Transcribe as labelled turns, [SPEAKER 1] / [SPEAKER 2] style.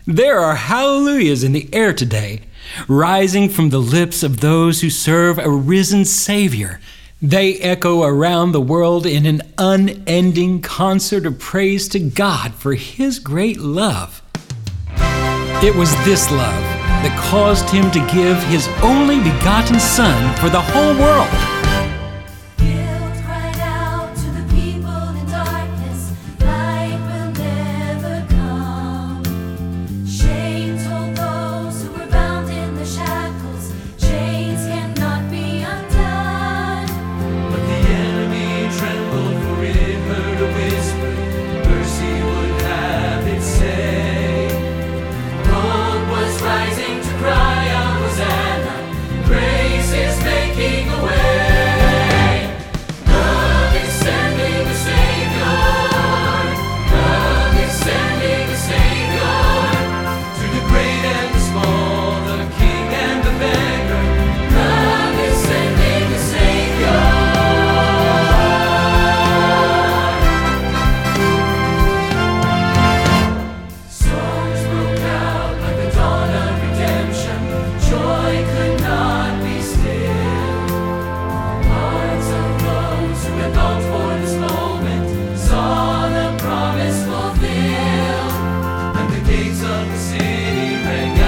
[SPEAKER 1] There are hallelujahs in the air today, rising from the lips of those who serve a risen Savior. They echo around the world in an unending concert of praise to God for His great love. It was this love that caused Him to give His only begotten Son for the whole world.
[SPEAKER 2] Gates of the city rang